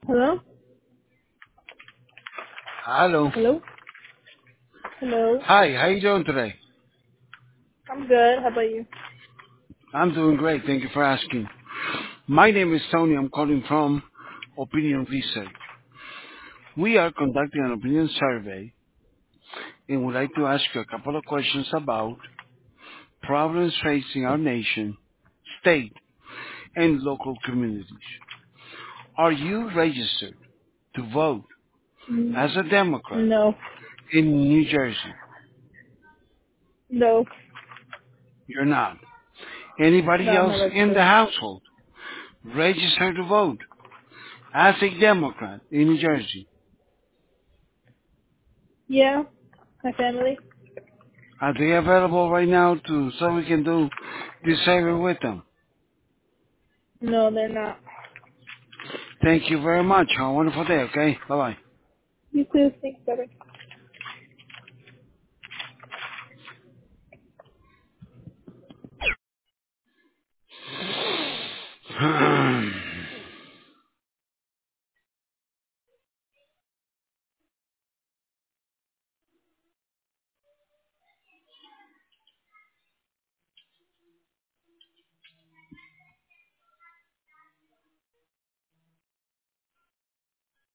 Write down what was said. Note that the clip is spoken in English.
Hello? Hello. Hello? Hello? Hi, how you doing today? I'm good. How about you? I'm doing great. Thank you for asking. My name is Tony. I'm calling from Opinion Research. We are conducting an opinion survey and would like to ask you a couple of questions about problems facing our nation, state, and local communities. Are you registered to vote Mm, as a Democrat No. in New Jersey? No. You're not. No, Anybody I'm else not in the registered. household registered to vote as a Democrat in New Jersey? Yeah. My family? Are they available right now so we can do this survey with them? No, they're not. Thank you very much. Have a wonderful day, okay? Bye-bye. You too. Thanks, brother.